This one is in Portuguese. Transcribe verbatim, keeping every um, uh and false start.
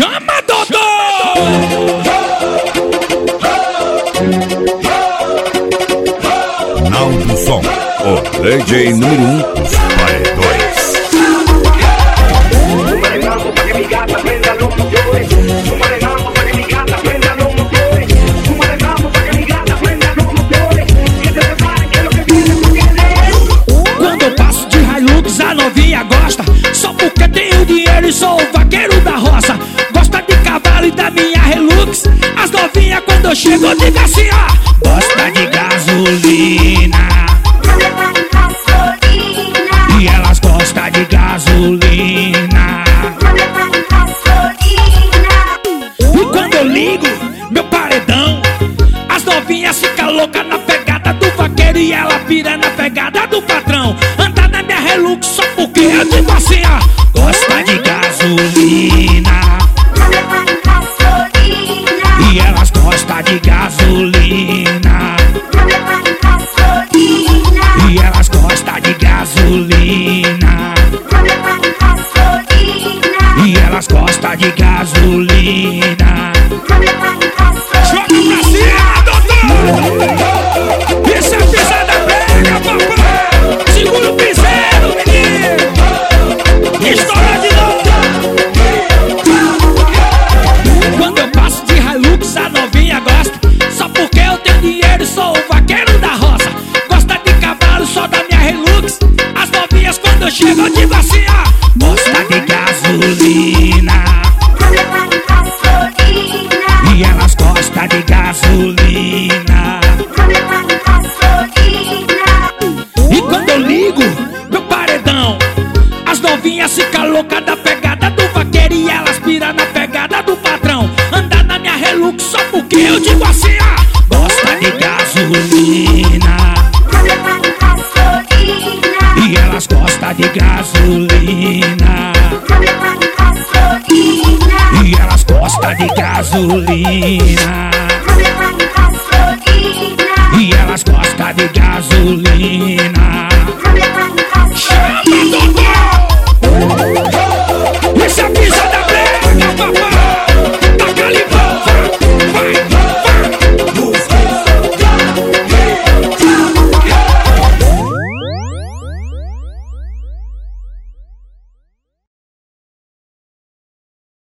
Chama, Dodô! Naldo Som, o D J número um dos paredões. Quando eu passo de Hilux, a novinha gosta. Só porque tenho dinheiro e sou o vaqueiro da roça. Gosta de cavalo e da minha Hilux. As novinhas quando eu chego eu digo assim, ó: gosta de gasolina. E elas gostam de gasolina. E quando eu ligo meu paredão, as novinhas ficam loucas na pegada do vaqueiro e ela pira na pegada do patrão. Anda na minha Hilux só porque eu digo assim, ó: gosta de gasolina. E elas gostam de gasolina. E elas gostam de gasolina. E elas gostam de gasolina. Joga pra cima, doutor! Isso é pisada pega, papai! Segura o piseiro, menino! Estoura de novo! Quando eu passo de Hilux, a novinha gosta. Só porque eu tenho dinheiro e sou o vaqueiro da roça. Gosta de cavalo, só da minha Hilux. As novinhas quando eu chego eu digo assim, ó: gosta de gasolina. E elas gostam de gasolina. E quando eu ligo meu paredão, as novinhas ficam loucas da pegada do vaqueiro e elas piram na pegada do patrão. Anda na minha Hilux só porque eu digo assim, ó: gosta de gasolina. E elas gostam de gasolina. E elas gostam de gasolina. E elas gostam de gasolina.